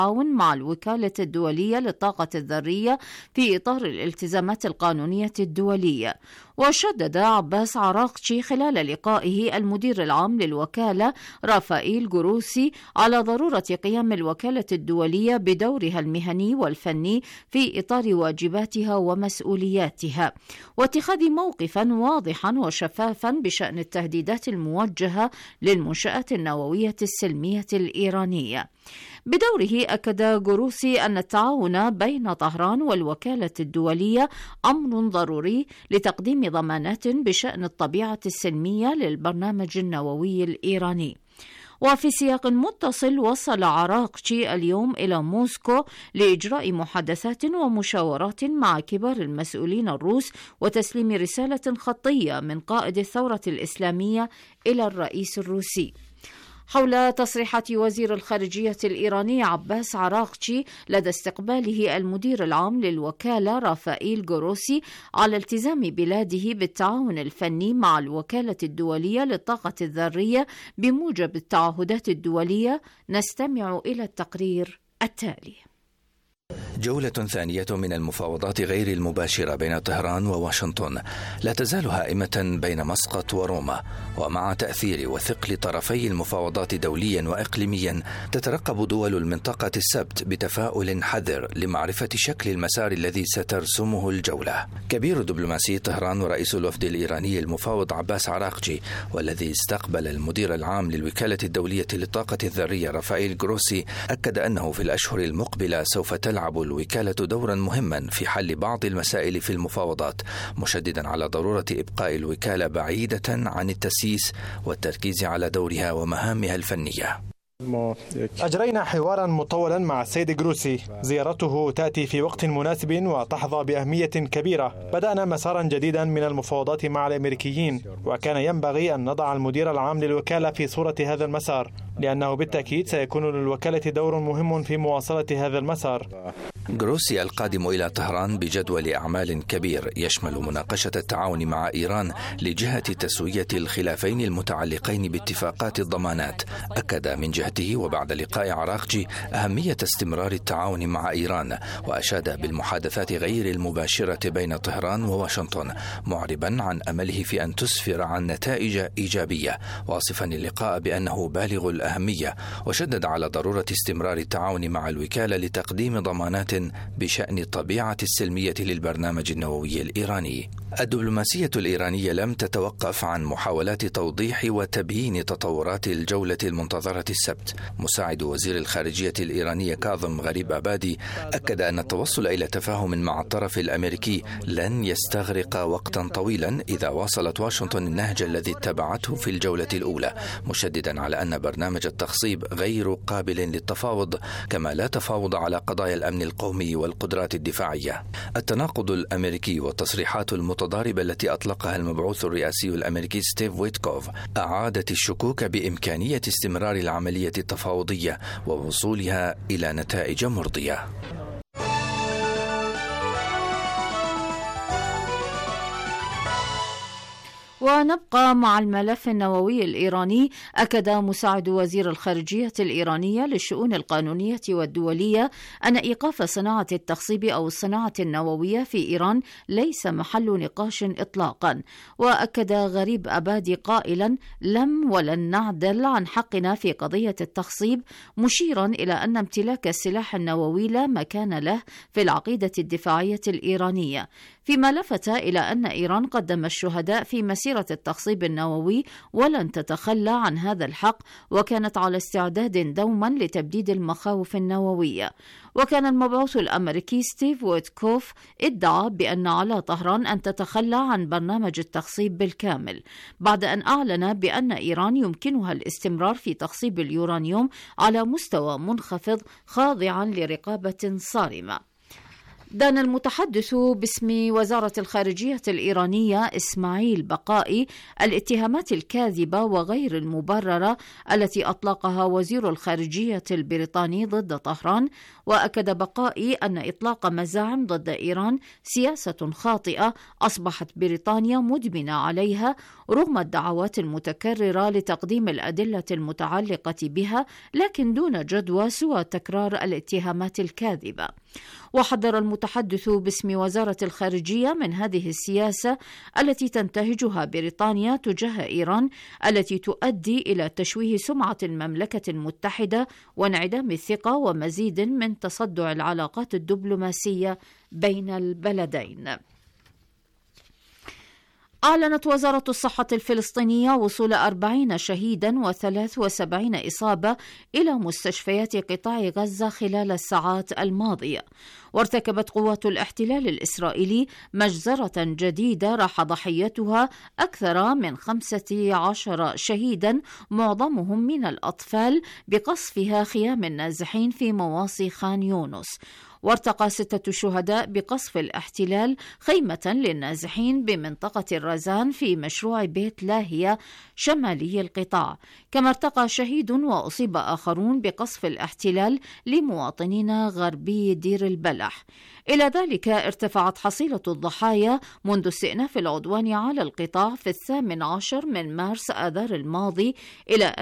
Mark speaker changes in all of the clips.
Speaker 1: مع الوكالة الدولية للطاقة الذرية في إطار الالتزامات القانونية الدولية. وشدد عباس عراقجي خلال لقائه المدير العام للوكالة رافائيل جروسي على ضرورة قيام الوكالة الدولية بدورها المهني والفني في إطار واجباتها ومسؤولياتها، واتخاذ موقفا واضحا وشفافا بشأن التهديدات الموجهة للمنشآت النووية السلمية الإيرانية. بدوره أكد جروسي أن التعاون بين طهران والوكالة الدولية أمر ضروري لتقديم ضمانات بشأن الطبيعة السلمية للبرنامج النووي الإيراني. وفي سياق متصل، وصل عراقجي اليوم إلى موسكو لإجراء محادثات ومشاورات مع كبار المسؤولين الروس وتسليم رسالة خطية من قائد الثورة الإسلامية إلى الرئيس الروسي. حول تصريحات وزير الخارجية الإيراني عباس عراقجي لدى استقباله المدير العام للوكالة رافائيل جروسي على التزام بلاده بالتعاون الفني مع الوكالة الدولية للطاقة الذرية بموجب التعهدات الدولية، نستمع إلى التقرير التالي.
Speaker 2: جولة ثانية من المفاوضات غير المباشرة بين طهران وواشنطن لا تزال هائمة بين مسقط وروما، ومع تأثير وثقل طرفي المفاوضات دوليا وإقليميا تترقب دول المنطقة السبت بتفاؤل حذر لمعرفة شكل المسار الذي سترسمه الجولة. كبير دبلوماسي طهران ورئيس الوفد الإيراني المفاوض عباس عراقجي، والذي استقبل المدير العام للوكالة الدولية للطاقة الذرية رافائيل جروسي، أكد أنه في الأشهر المقبلة سوف تلعب الوكالة دورا مهما في حل بعض المسائل في المفاوضات، مشددا على ضرورة إبقاء الوكالة بعيدة عن التسييس والتركيز على دورها ومهامها الفنية.
Speaker 3: أجرينا حوارا مطولا مع السيد جروسي. زيارته تأتي في وقت مناسب وتحظى بأهمية كبيرة. بدأنا مسارا جديدا من المفاوضات مع الأمريكيين، وكان ينبغي أن نضع المدير العام للوكالة في صورة هذا المسار، لأنه بالتأكيد سيكون للوكالة دور مهم في مواصلة هذا المسار.
Speaker 2: جروسي القادم إلى طهران بجدول أعمال كبير يشمل مناقشة التعاون مع إيران لجهة تسوية الخلافين المتعلقين باتفاقات الضمانات. أكد من جهته وبعد لقاء عراقجي أهمية استمرار التعاون مع إيران، وأشاد بالمحادثات غير المباشرة بين طهران وواشنطن، معربا عن أمله في أن تسفر عن نتائج إيجابية، واصفا اللقاء بأنه بالغ الأهمية، وشدد على ضرورة استمرار التعاون مع الوكالة لتقديم ضمانات بشأن الطبيعة السلمية للبرنامج النووي الإيراني. الدبلوماسية الإيرانية لم تتوقف عن محاولات توضيح وتبيين تطورات الجولة المنتظرة السبت. مساعد وزير الخارجية الإيراني كاظم غريب أبادي أكد أن التوصل إلى تفاهم مع الطرف الأمريكي لن يستغرق وقتا طويلا إذا واصلت واشنطن النهج الذي اتبعته في الجولة الأولى، مشددا على أن برنامج التخصيب غير قابل للتفاوض، كما لا تفاوض على قضايا الأمن القومي والقدرات الدفاعية. التناقض الأمريكي والتصريحات المتضاربة التي أطلقها المبعوث الرئاسي الأمريكي ستيف ويتكوف أعادت الشكوك بإمكانية استمرار العملية التفاوضية ووصولها إلى نتائج مرضية.
Speaker 1: ونبقى مع الملف النووي الإيراني. أكد مساعد وزير الخارجية الإيرانية للشؤون القانونية والدولية أن إيقاف صناعة التخصيب أو الصناعة النووية في إيران ليس محل نقاش إطلاقا. وأكد غريب أبادي قائلا: لم ولن نعدل عن حقنا في قضية التخصيب، مشيرا إلى أن امتلاك السلاح النووي لا مكان له في العقيدة الدفاعية الإيرانية، فيما لفت إلى أن إيران قدم الشهداء في مسيرة التخصيب النووي ولن تتخلى عن هذا الحق، وكانت على استعداد دوما لتبديد المخاوف النووية. وكان المبعوث الأمريكي ستيف ويتكوف ادعى بأن على طهران أن تتخلى عن برنامج التخصيب بالكامل، بعد أن أعلن بأن إيران يمكنها الاستمرار في تخصيب اليورانيوم على مستوى منخفض خاضعا لرقابة صارمة. دان المتحدث باسم وزارة الخارجية الإيرانية إسماعيل بقائي الاتهامات الكاذبة وغير المبررة التي أطلقها وزير الخارجية البريطاني ضد طهران، وأكد بقائي أن إطلاق مزاعم ضد إيران سياسة خاطئة أصبحت بريطانيا مدمنة عليها رغم الدعوات المتكررة لتقديم الأدلة المتعلقة بها، لكن دون جدوى سوى تكرار الاتهامات الكاذبة. وحذر المتحدث باسم وزارة الخارجية من هذه السياسة التي تنتهجها بريطانيا تجاه إيران، التي تؤدي إلى تشويه سمعة المملكة المتحدة وانعدام الثقة ومزيد من تصدع العلاقات الدبلوماسية بين البلدين. أعلنت وزارة الصحة الفلسطينية وصول 40 شهيدا و73 إصابة إلى مستشفيات قطاع غزة خلال الساعات الماضية. وارتكبت قوات الاحتلال الإسرائيلي مجزرة جديدة راح ضحيتها أكثر من 15 شهيدا معظمهم من الأطفال بقصفها خيام النازحين في مواصي خان يونس. وارتقى 6 شهداء بقصف الاحتلال خيمة للنازحين بمنطقة الرزان في مشروع بيت لاهية شمالي القطاع، كما ارتقى شهيد وأصيب آخرون بقصف الاحتلال لمواطنين غربي دير البلح. إلى ذلك ارتفعت حصيلة الضحايا منذ استئناف العدوان على القطاع في 18 من مارس آذار الماضي إلى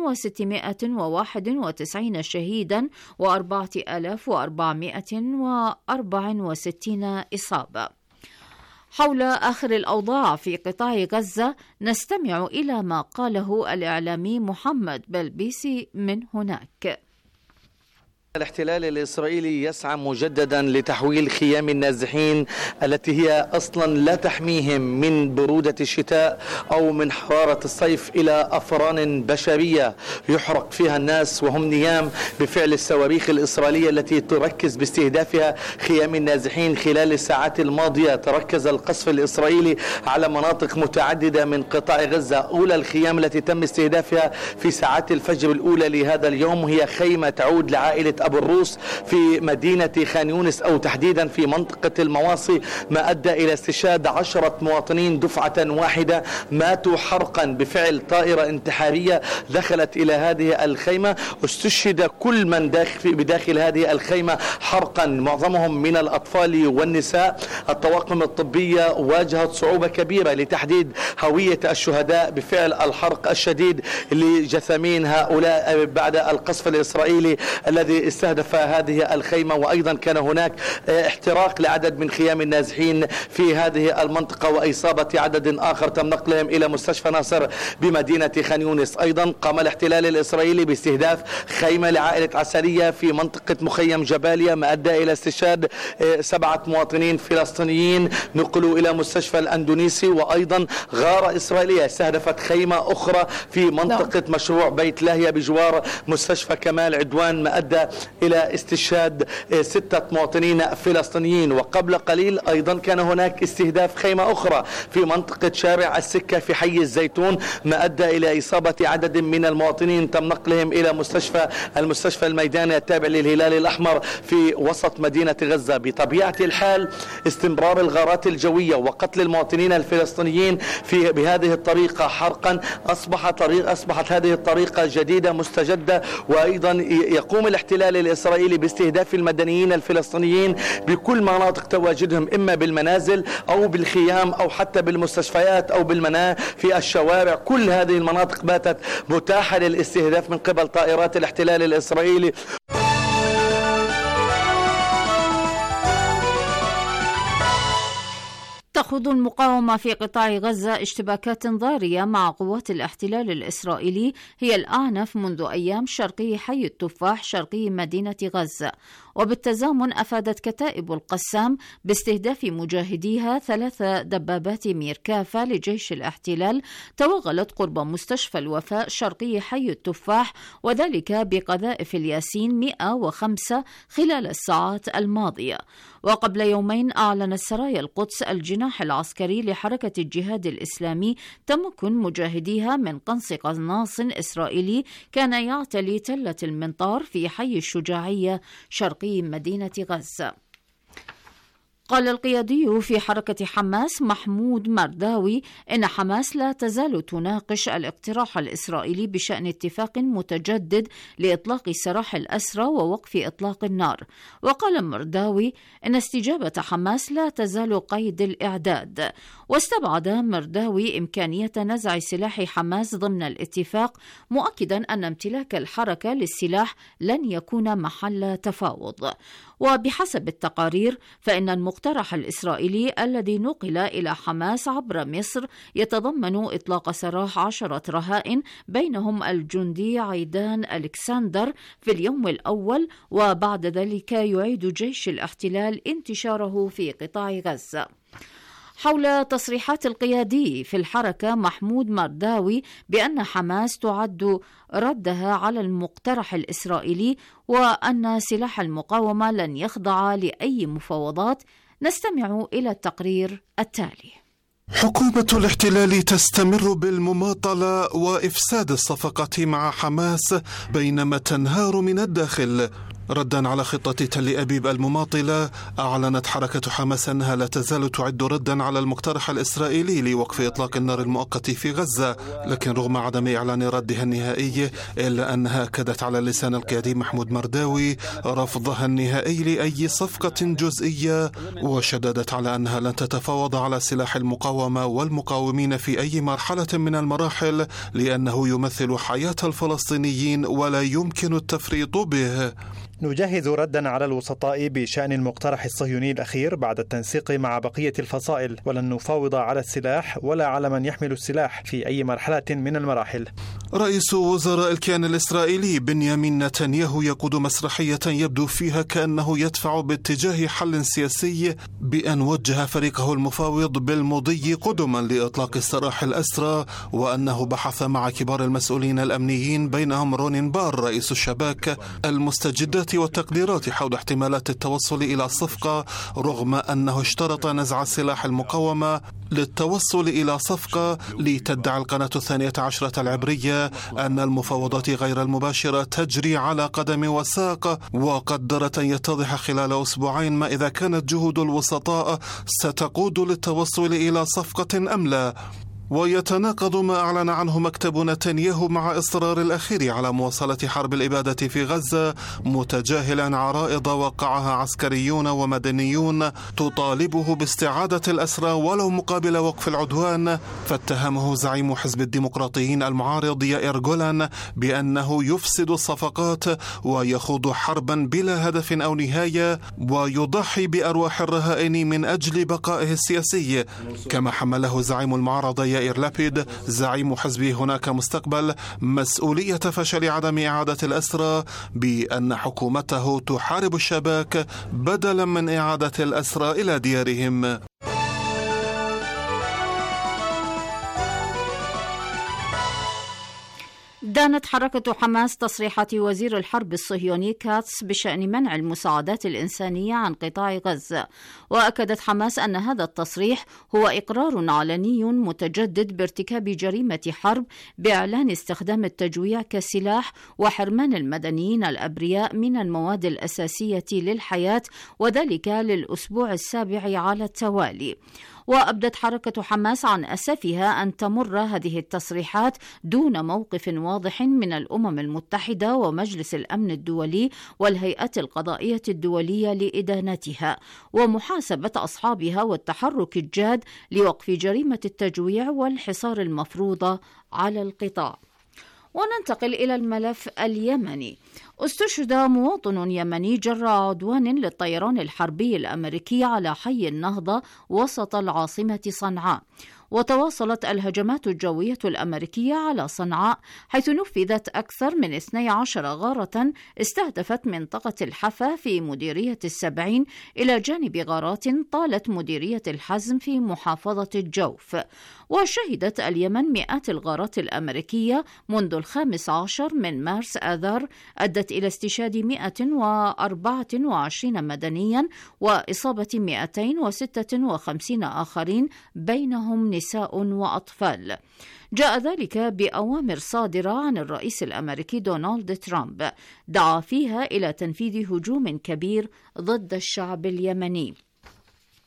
Speaker 1: 1691 شهيدا و4464 إصابة. حول آخر الأوضاع في قطاع غزة نستمع إلى ما قاله الإعلامي محمد بلبيسي من هناك.
Speaker 4: الاحتلال الإسرائيلي يسعى مجددا لتحويل خيام النازحين التي هي أصلا لا تحميهم من برودة الشتاء أو من حرارة الصيف إلى أفران بشرية يحرق فيها الناس وهم نيام بفعل الصواريخ الإسرائيلية التي تركز باستهدافها خيام النازحين. خلال الساعات الماضية تركز القصف الإسرائيلي على مناطق متعددة من قطاع غزة. أولى الخيام التي تم استهدافها في ساعات الفجر الأولى لهذا اليوم هي خيمة تعود لعائلة أبو الروس في مدينة خان يونس أو تحديدا في منطقة المواصي، ما أدى إلى استشهاد 10 مواطنين دفعة واحدة ماتوا حرقا بفعل طائرة انتحارية دخلت إلى هذه الخيمة. استشهد كل من بداخل هذه الخيمة حرقا، معظمهم من الأطفال والنساء. الطواقم الطبية واجهت صعوبة كبيرة لتحديد هوية الشهداء بفعل الحرق الشديد لجثامين هؤلاء بعد القصف الإسرائيلي الذي استهدف هذه الخيمة. وأيضا كان هناك احتراق لعدد من خيام النازحين في هذه المنطقة وإصابة عدد آخر تم نقلهم إلى مستشفى ناصر بمدينة خان يونس. أيضا قام الاحتلال الإسرائيلي باستهداف خيمة لعائلة عسلية في منطقة مخيم جباليا، ما أدى إلى استشهاد 7 مواطنين فلسطينيين نقلوا إلى مستشفى الأندونيسي. وأيضا غارة إسرائيلية استهدفت خيمة أخرى في منطقة مشروع بيت لاهية بجوار مستشفى كمال عدوان، ما أدى إلى استشهاد 6 مواطنين فلسطينيين. وقبل قليل أيضا كان هناك استهداف خيمة أخرى في منطقة شارع السكة في حي الزيتون، ما أدى إلى إصابة عدد من المواطنين تم نقلهم إلى المستشفى الميداني التابع للهلال الأحمر في وسط مدينة غزة. بطبيعة الحال استمرار الغارات الجوية وقتل المواطنين الفلسطينيين بهذه الطريقة حرقا أصبحت هذه الطريقة جديدة مستجدة. وأيضا يقوم الاحتلال الإسرائيلي باستهداف المدنيين الفلسطينيين بكل مناطق تواجدهم، إما بالمنازل أو بالخيام أو حتى بالمستشفيات أو في الشوارع. كل هذه المناطق باتت متاحة للاستهداف من قبل طائرات الاحتلال الإسرائيلي.
Speaker 1: تخوض المقاومة في قطاع غزة اشتباكات ضارية مع قوات الاحتلال الإسرائيلي هي الأعنف منذ أيام شرقي حي التفاح شرقي مدينة غزة. وبالتزامن أفادت كتائب القسام باستهداف مجاهديها 3 دبابات ميركافة لجيش الاحتلال توغلت قرب مستشفى الوفاء شرقي حي التفاح، وذلك بقذائف الياسين 105 خلال الساعات الماضية. وقبل يومين أعلنت سرايا القدس الجناح العسكري لحركة الجهاد الإسلامي تمكن مجاهديها من قنص قناص إسرائيلي كان يعتلي تلة المنطار في حي الشجاعية شرقي مدينة غزة. قال القيادي في حركة حماس محمود مرداوي إن حماس لا تزال تناقش الاقتراح الإسرائيلي بشأن اتفاق متجدد لإطلاق سراح الأسرى ووقف إطلاق النار. وقال مرداوي إن استجابة حماس لا تزال قيد الإعداد. واستبعد مرداوي إمكانية نزع سلاح حماس ضمن الاتفاق، مؤكدا أن امتلاك الحركة للسلاح لن يكون محل تفاوض. وبحسب التقارير فإن المقترح الإسرائيلي الذي نقل إلى حماس عبر مصر يتضمن إطلاق سراح 10 رهائن بينهم الجندي عيدان ألكسندر في اليوم الأول، وبعد ذلك يعيد جيش الاحتلال انتشاره في قطاع غزة. حول تصريحات القيادي في الحركة محمود مرداوي بأن حماس تعد ردها على المقترح الإسرائيلي وأن سلاح المقاومة لن يخضع لأي مفاوضات، نستمع إلى التقرير التالي.
Speaker 5: حكومة الاحتلال تستمر بالمماطلة وإفساد الصفقة مع حماس بينما تنهار من الداخل. ردا على خطة تل أبيب المماطلة، أعلنت حركة حماس أنها لا تزال تعد ردا على المقترح الإسرائيلي لوقف إطلاق النار المؤقت في غزة، لكن رغم عدم إعلان ردها النهائي إلا أنها أكدت على لسان القيادي محمود مرداوي رفضها النهائي لأي صفقة جزئية، وشددت على أنها لن تتفاوض على سلاح المقاومة والمقاومين في أي مرحلة من المراحل لأنه يمثل حياة الفلسطينيين ولا يمكن التفريط به.
Speaker 3: نجهز ردا على الوسطاء بشأن المقترح الصهيوني الأخير بعد التنسيق مع بقية الفصائل، ولن نفاوض على السلاح ولا على من يحمل السلاح في أي مرحلة من المراحل.
Speaker 5: رئيس وزراء الكيان الإسرائيلي بنيامين نتنياهو يقود مسرحية يبدو فيها كأنه يدفع باتجاه حل سياسي بأن وجه فريقه المفاوض بالمضي قدما لإطلاق سراح الأسرى، وأنه بحث مع كبار المسؤولين الأمنيين بينهم رونين بار رئيس الشباك المستجدات والتقديرات حول احتمالات التوصل إلى صفقة، رغم أنه اشترط نزع سلاح المقاومة للتوصل إلى صفقة. لتدعي القناة 12 العبرية أن المفاوضات غير المباشرة تجري على قدم وساق، وقدرت أن يتضح خلال أسبوعين ما إذا كانت جهود الوسطاء ستقود للتوصل إلى صفقة أم لا. ويتناقض ما أعلن عنه مكتب نتنياهو مع إصرار الأخير على مواصلة حرب الإبادة في غزة، متجاهلا عرائض وقعها عسكريون ومدنيون تطالبه باستعادة الأسرى ولو مقابل وقف العدوان. فاتهمه زعيم حزب الديمقراطيين المعارض يائير جولان بأنه يفسد الصفقات ويخوض حربا بلا هدف أو نهاية ويضحي بأرواح الرهائن من أجل بقائه السياسي. كما حمله زعيم المعارضة يائير لابيد زعيم حزب هناك مستقبل مسؤولية فشل عدم إعادة الأسرى بأن حكومته تحارب الشباك بدلا من إعادة الأسرى إلى ديارهم.
Speaker 1: دانت حركة حماس تصريحات وزير الحرب الصهيوني كاتس بشأن منع المساعدات الإنسانية عن قطاع غزة. وأكدت حماس أن هذا التصريح هو إقرار علني متجدد بارتكاب جريمة حرب بإعلان استخدام التجويع كسلاح وحرمان المدنيين الأبرياء من المواد الأساسية للحياة، وذلك للأسبوع السابع على التوالي. وأبدت حركة حماس عن أسفها أن تمر هذه التصريحات دون موقف واضح من الأمم المتحدة ومجلس الأمن الدولي والهيئات القضائية الدولية لإدانتها ومحاسبة أصحابها والتحرك الجاد لوقف جريمة التجويع والحصار المفروضة على القطاع. وننتقل إلى الملف اليمني. استشهد مواطن يمني جراء عدوان للطيران الحربي الأمريكي على حي النهضة وسط العاصمة صنعاء. وتواصلت الهجمات الجوية الأمريكية على صنعاء حيث نفذت أكثر من 12 غارة استهدفت منطقة الحفا في مديرية السبعين إلى جانب غارات طالت مديرية الحزم في محافظة الجوف. وشهدت اليمن مئات الغارات الأمريكية منذ 15 من مارس آذار أدت إلى استشهاد 124 مدنيا وإصابة 256 آخرين بينهم نساء وأطفال. جاء ذلك بأوامر صادرة عن الرئيس الأمريكي دونالد ترامب دعا فيها إلى تنفيذ هجوم كبير ضد الشعب اليمني.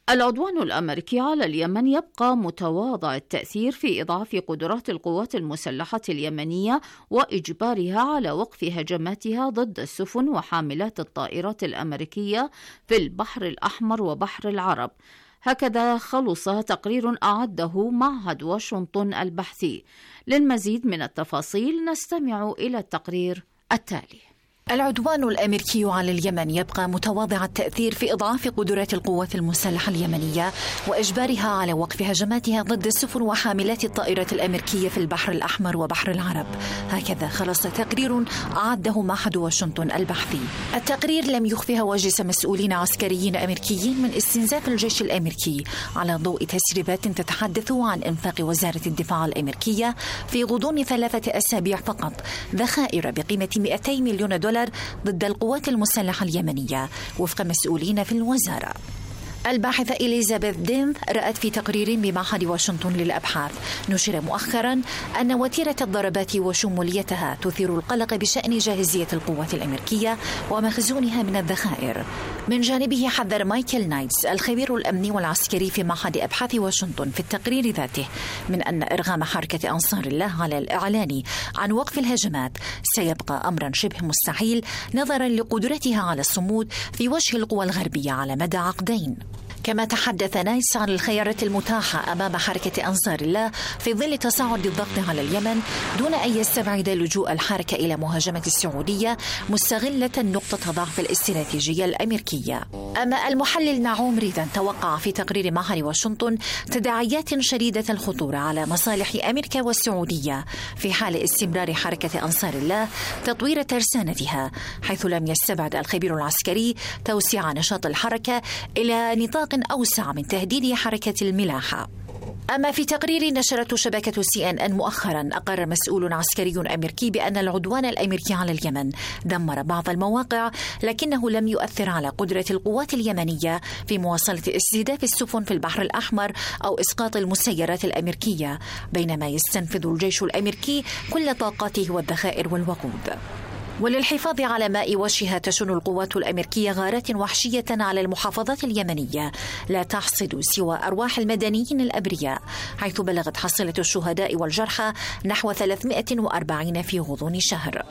Speaker 1: العدوان الأمريكي على اليمن يبقى متواضع التأثير في إضعاف قدرات القوات المسلحة اليمنية وإجبارها على وقف هجماتها ضد السفن وحاملات الطائرات الأمريكية في البحر الأحمر وبحر العرب. هكذا خلص تقرير أعده معهد واشنطن البحثي. للمزيد من التفاصيل نستمع إلى التقرير التالي.
Speaker 6: العدوان الأمريكي على اليمن يبقى متواضع التأثير في إضعاف قدرات القوات المسلحة اليمنية وإجبارها على وقف هجماتها ضد السفن وحاملات الطائرات الأمريكية في البحر الأحمر وبحر العرب. هكذا خلص تقرير أعده معهد واشنطن البحثي. التقرير لم يخف هواجس مسؤولين عسكريين أمريكيين من استنزاف الجيش الأمريكي على ضوء تسريبات تتحدث عن إنفاق وزارة الدفاع الأمريكية في غضون 3 أسابيع فقط ذخائر بقيمة 200 مليون دولار ضد القوات المسلحة اليمنية وفق مسؤولين في الوزارة. الباحثة إليزابيث دينث رأت في تقرير بمعهد واشنطن للأبحاث نشر مؤخرا أن وتيرة الضربات وشموليتها تثير القلق بشأن جاهزية القوات الأمريكية ومخزونها من الذخائر. من جانبه حذر مايكل نايتس الخبير الأمني والعسكري في معهد أبحاث واشنطن في التقرير ذاته من أن إرغام حركة أنصار الله على الإعلان عن وقف الهجمات سيبقى أمرا شبه مستحيل نظرا لقدرتها على الصمود في وجه القوى الغربية على مدى عقدين. كما تحدث نايتس عن الخيارات المتاحة أمام حركة أنصار الله في ظل تصاعد الضغط على اليمن دون أن يستبعد لجوء الحركة إلى مهاجمة السعودية مستغلة نقطة ضعف الاستراتيجية الأمريكية. أما المحلل نعوم ريدان توقع في تقرير معهد واشنطن تداعيات شديدة الخطورة على مصالح أمريكا والسعودية في حال استمرار حركة أنصار الله تطوير ترسانتها، حيث لم يستبعد الخبير العسكري توسيع نشاط الحركة إلى نطاق أوسع من تهديد حركة الملاحة. أما في تقرير نشرته شبكة CNN مؤخرا أقر مسؤول عسكري أمريكي بأن العدوان الأمريكي على اليمن دمر بعض المواقع لكنه لم يؤثر على قدرة القوات اليمنية في مواصلة استهداف السفن في البحر الأحمر أو إسقاط المسيرات الأمريكية، بينما يستنفذ الجيش الأمريكي كل طاقاته والذخائر والوقود. وللحفاظ على ماء وجهها تشن القوات الأمريكية غارات وحشية على المحافظات اليمنية لا تحصد سوى أرواح المدنيين الأبرياء، حيث بلغت حصيلة الشهداء والجرحى نحو 340 في غضون شهر.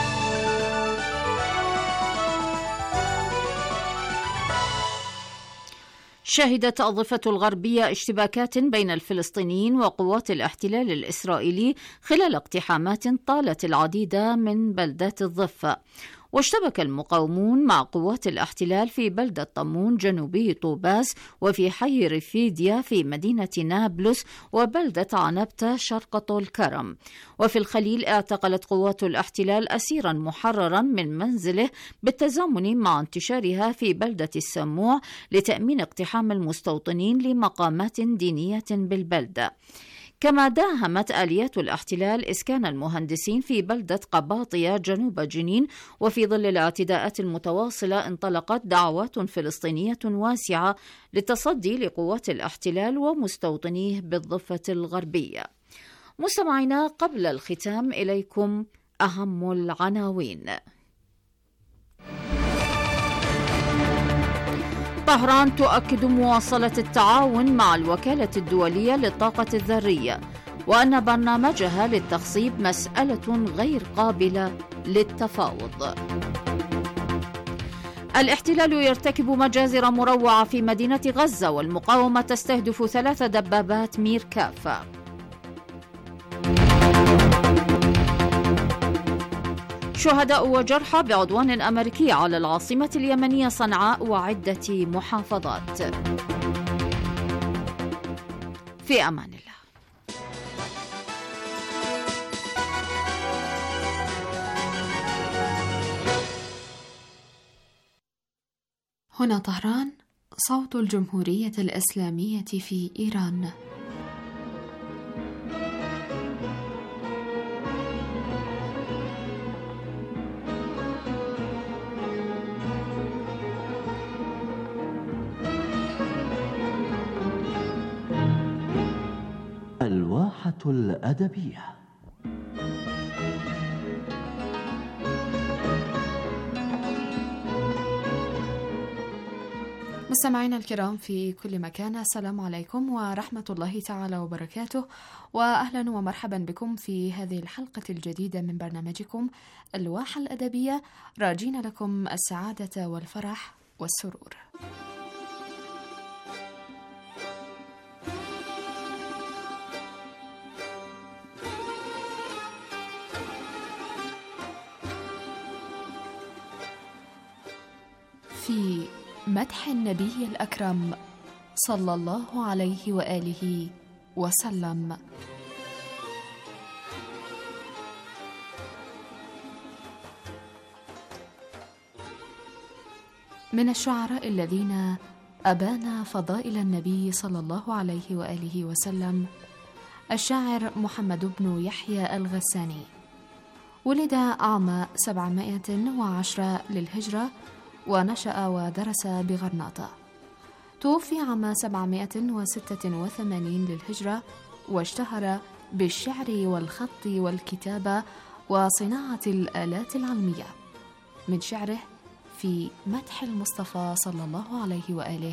Speaker 1: شهدت الضفة الغربية اشتباكات بين الفلسطينيين وقوات الاحتلال الإسرائيلي خلال اقتحامات طالت العديد من بلدات الضفة. واشتبك المقاومون مع قوات الاحتلال في بلدة طمون جنوبي طوباس وفي حي رفيديا في مدينة نابلس وبلدة عنبتة شرق طول كرم. وفي الخليل اعتقلت قوات الاحتلال أسيرا محررا من منزله بالتزامن مع انتشارها في بلدة السموع لتأمين اقتحام المستوطنين لمقامات دينية بالبلدة. كما داهمت آليات الاحتلال إسكان المهندسين في بلدة قباطية جنوب جنين. وفي ظل الاعتداءات المتواصلة انطلقت دعوات فلسطينية واسعة للتصدي لقوات الاحتلال ومستوطنيه بالضفة الغربية. مستمعينا، قبل الختام إليكم أهم العناوين. طهران تؤكد مواصلة التعاون مع الوكالة الدولية للطاقة الذرية وأن برنامجها للتخصيب مسألة غير قابلة للتفاوض. الاحتلال يرتكب مجازر مروعة في مدينة غزة والمقاومة تستهدف 3 دبابات ميركاف. شهداء وجرحى بعدوان أمريكي على العاصمة اليمنية صنعاء وعدة محافظات. في أمان الله.
Speaker 7: هنا طهران، صوت الجمهورية الإسلامية في إيران.
Speaker 8: الواحة الأدبية.
Speaker 7: مستمعينا الكرام في كل مكان، السلام عليكم ورحمة الله تعالى وبركاته، وأهلا ومرحبا بكم في هذه الحلقة الجديدة من برنامجكم الواحة الأدبية، راجين لكم السعادة والفرح والسرور. في مدح النبي الأكرم صلى الله عليه وآله وسلم. من الشعراء الذين أبان فضائل النبي صلى الله عليه وآله وسلم الشاعر محمد بن يحيى الغساني. ولد عام 710 للهجرة ونشأ ودرس بغرناطة. توفي عام 786 للهجرة، واشتهر بالشعر والخط والكتابة وصناعة الآلات العلمية. من شعره في مدح المصطفى صلى الله عليه وآله: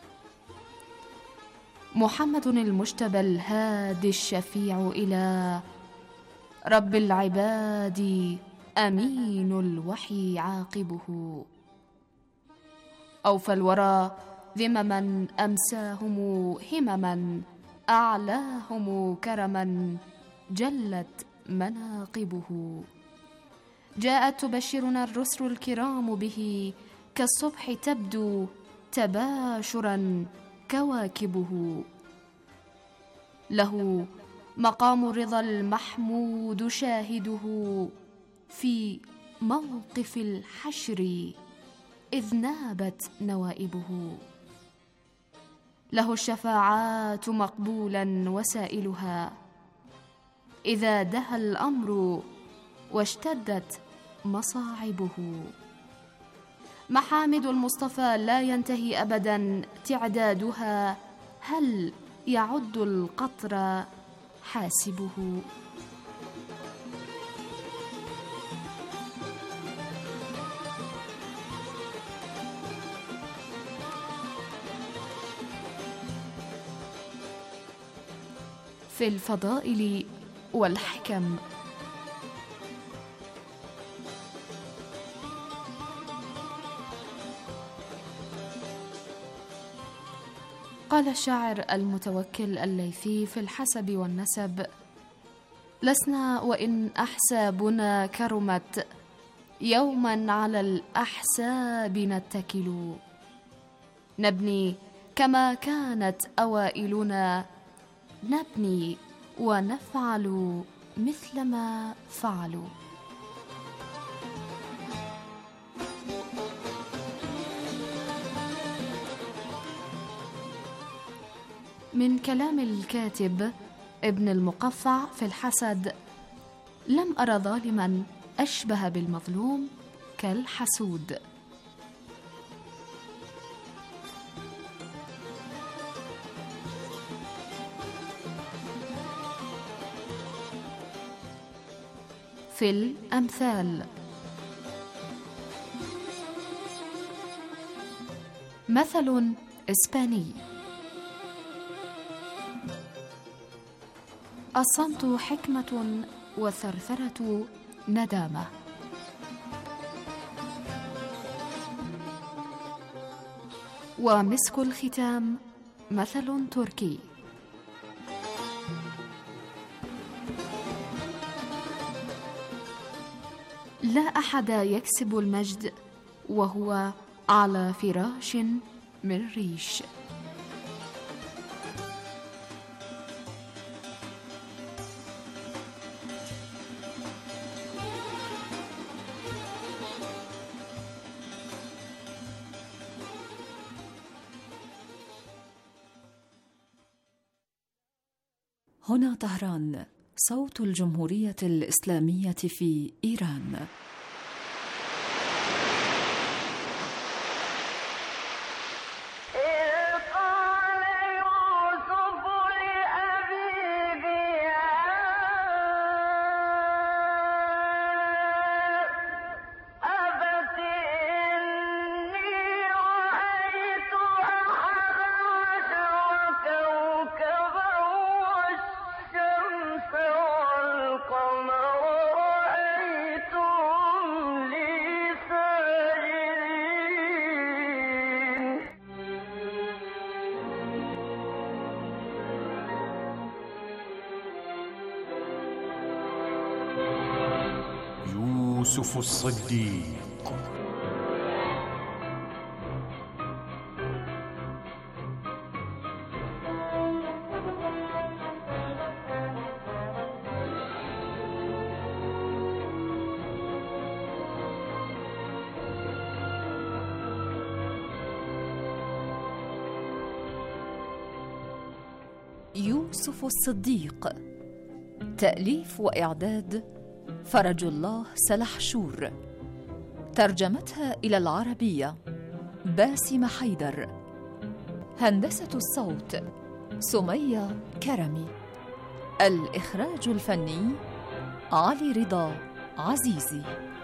Speaker 7: محمد المجتبى الهادي الشفيع إلى رب العباد، أمين الوحي عاقبه، أوفى الورى ذمما أمساهم همما، أعلاهم كرما جلت مناقبه. جاءت تبشرنا الرسل الكرام به، كالصبح تبدو تباشرا كواكبه. له مقام الرضا المحمود شاهده، في موقف الحشر إذ نابت نوائبه. له الشفاعات مقبولا وسائلها، إذا دها الأمر واشتدت مصاعبه. محامد المصطفى لا ينتهي أبدا تعدادها، هل يعد القطر حاسبه؟ في الفضائل والحكم. قال الشاعر المتوكل الليثي في الحسب والنسب: لسنا وإن أحسابنا كرمت، يوما على الأحساب نتكل. نبني كما كانت أوائلنا، نبني ونفعل مثل ما فعلوا. من كلام الكاتب ابن المقفع في الحسد: لم أر ظالما أشبه بالمظلوم كالحسود. في الأمثال: مثل إسباني: الصمت حكمة والثرثرة ندامة. ومسك الختام مثل تركي: لا أحد يكسب المجد وهو على فراش من ريش.
Speaker 6: هنا طهران، صوت الجمهورية الإسلامية في إيران.
Speaker 9: أبت إني رأيت يوسف الصديق.
Speaker 10: يوسف الصديق. تأليف وإعداد فرج الله سلحشور. ترجمتها إلى العربية باسم حيدر. هندسة الصوت سمية كرمي. الإخراج الفني علي رضا عزيزي.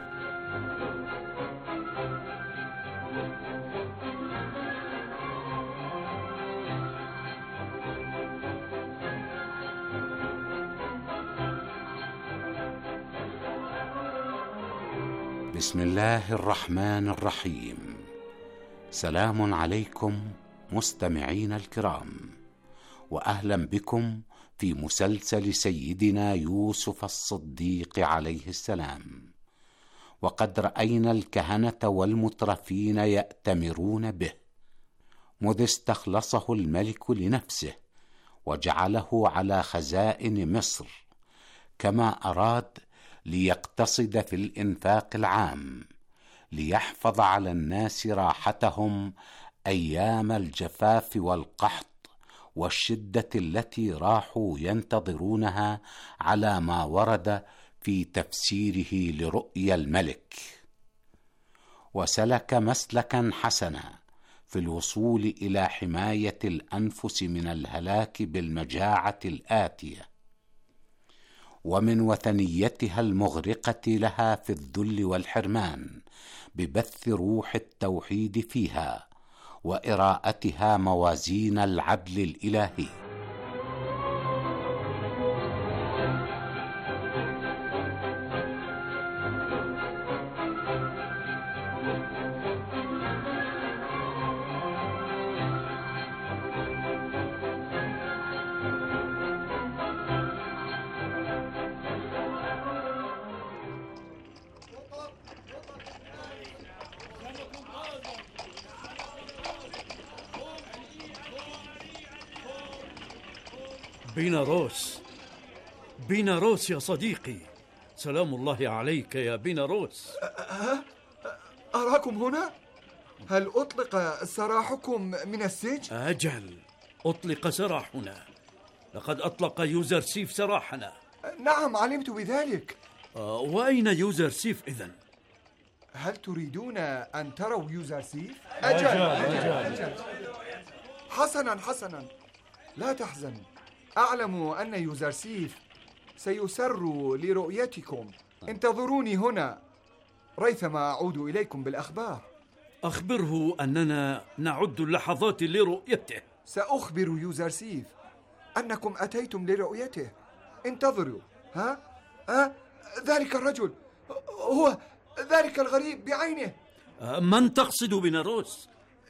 Speaker 11: بسم الله الرحمن الرحيم. سلام عليكم مستمعين الكرام، وأهلا بكم في مسلسل سيدنا يوسف الصديق عليه السلام. وقد رأينا الكهنة والمترفين يأتمرون به، مذ استخلصه الملك لنفسه وجعله على خزائن مصر، كما أراد ليقتصد في الإنفاق العام، ليحفظ على الناس راحتهم أيام الجفاف والقحط والشدة التي راحوا ينتظرونها، على ما ورد في تفسيره لرؤيا الملك. وسلك مسلكا حسنا في الوصول إلى حماية الأنفس من الهلاك بالمجاعة الآتية، ومن وثنيتها المغرقة لها في الذل والحرمان، ببث روح التوحيد فيها وإراءتها موازين العدل الإلهي.
Speaker 9: بيناروس يا صديقي، سلام الله عليك يا بيناروس.
Speaker 12: أراكم هنا؟ هل أطلق سراحكم من السجن؟
Speaker 9: أجل، أطلق سراحنا. لقد أطلق يوزرسيف سراحنا.
Speaker 12: نعم، علمت بذلك.
Speaker 9: وأين يوزرسيف إذن؟
Speaker 12: هل تريدون أن تروا يوزرسيف؟
Speaker 9: أجل.
Speaker 12: حسنا، لا تحزن. أعلم أن يوزرسيف سيسر لرؤيتكم. انتظروني هنا ريثما أعود إليكم بالأخبار.
Speaker 9: أخبره أننا نعد اللحظات لرؤيته.
Speaker 12: سأخبر يوزرسيف أنكم أتيتم لرؤيته. انتظروا. ذلك الرجل هو ذلك الغريب بعينه.
Speaker 9: من تقصد بيناروس؟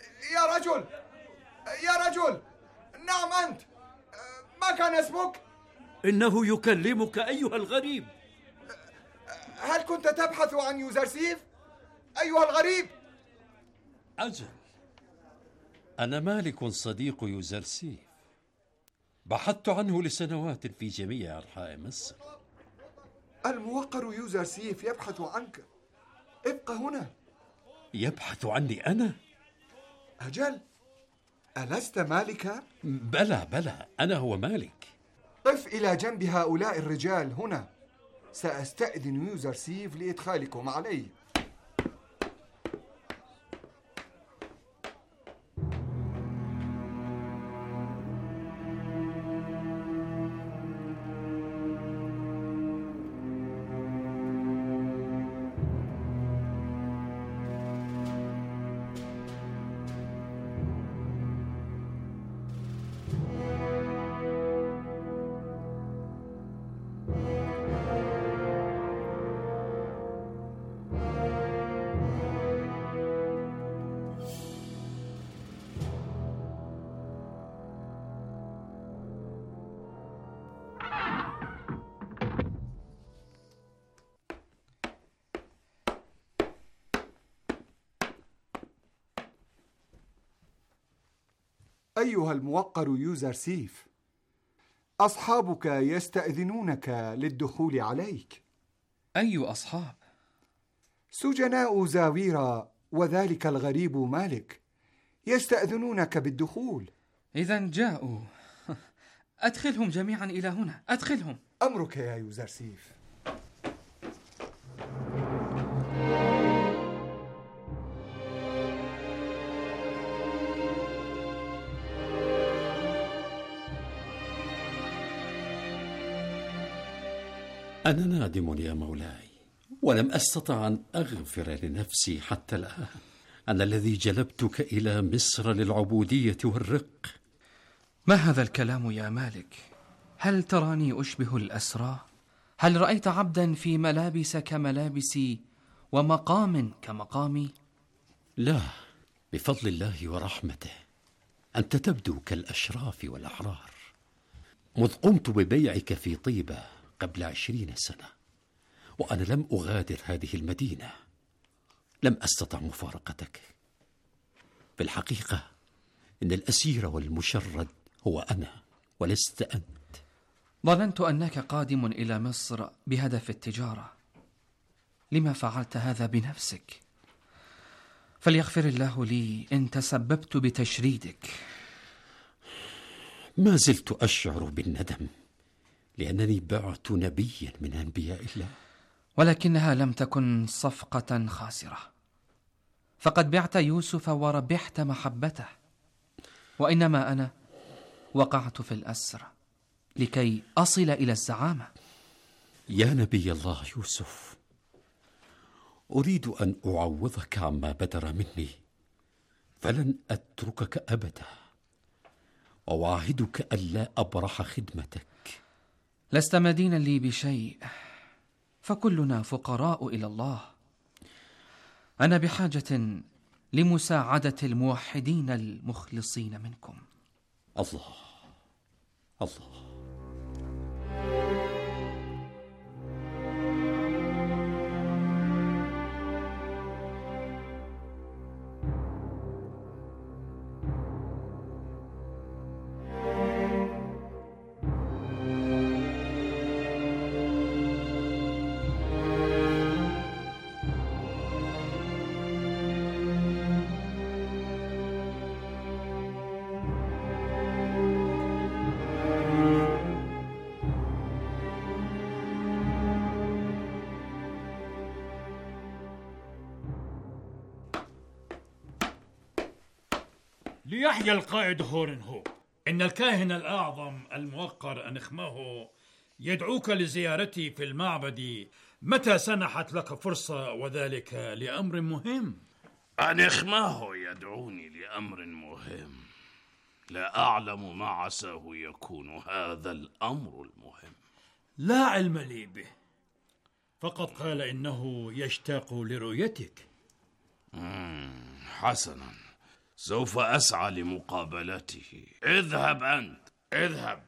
Speaker 12: يا رجل، نعم أنت. ما كان اسمك؟
Speaker 9: إنه يكلمك أيها الغريب.
Speaker 12: هل كنت تبحث عن يوزرسيف أيها الغريب؟
Speaker 13: أجل، أنا مالك صديق يوزرسيف، بحثت عنه لسنوات في جميع أنحاء مصر.
Speaker 12: الموقر يوزرسيف يبحث عنك. ابقى هنا.
Speaker 13: يبحث عني أنا؟
Speaker 12: أجل، ألست مالكا؟
Speaker 13: بلى، أنا هو مالك.
Speaker 12: قف إلى جنب هؤلاء الرجال هنا. سأستأذن يوزرسيف لإدخالكم علي. أيها الموقر يوزرسيف، أصحابك يستأذنونك للدخول عليك.
Speaker 14: أي أصحاب؟
Speaker 12: سجناء زاويرا وذلك الغريب مالك يستأذنونك بالدخول.
Speaker 14: إذن جاءوا. أدخلهم جميعا إلى هنا، أدخلهم.
Speaker 12: أمرك يا يوزرسيف.
Speaker 13: أنا نادم يا مولاي، ولم أستطع أن أغفر لنفسي حتى الآن. أنا الذي جلبتك إلى مصر للعبودية والرق.
Speaker 14: ما هذا الكلام يا مالك؟ هل تراني أشبه الأسرى؟ هل رأيت عبدا في ملابس كملابسي ومقام كمقامي؟
Speaker 13: لا، بفضل الله ورحمته أنت تبدو كالأشراف والأحرار. مذ قمت ببيعك في طيبة قبل 20 سنة وأنا لم أغادر هذه المدينة، لم أستطع مفارقتك. في الحقيقة إن الأسير والمشرد هو أنا ولست أنت.
Speaker 14: ظننت أنك قادم إلى مصر بهدف التجارة. لما فعلت هذا بنفسك؟ فليغفر الله لي إن تسببت بتشريدك.
Speaker 13: ما زلت أشعر بالندم لأنني بعت نبيا من أنبياء الله،
Speaker 14: ولكنها لم تكن صفقة خاسرة، فقد بعت يوسف وربحت محبته، وإنما أنا وقعت في الأسر لكي أصل إلى الزعامة.
Speaker 13: يا نبي الله يوسف، أريد أن أعوضك عما بدر مني، فلن أتركك أبدا، وأعاهدك ألا أبرح خدمتك.
Speaker 14: لست مدينا لي بشيء، فكلنا فقراء إلى الله. أنا بحاجة لمساعدة الموحدين المخلصين منكم.
Speaker 13: الله الله.
Speaker 9: ليحيى القائد هورنهوب. إن الكاهن الأعظم الموقر أنخماهو يدعوك لزيارتي في المعبد متى سنحت لك فرصة، وذلك لأمر مهم.
Speaker 15: أنخماهو يدعوني لأمر مهم، لا أعلم ما عساه يكون هذا الأمر المهم.
Speaker 9: لا علم لي به، فقد قال إنه يشتاق لرؤيتك.
Speaker 15: حسنا، سوف أسعى لمقابلته. اذهب أنت، اذهب.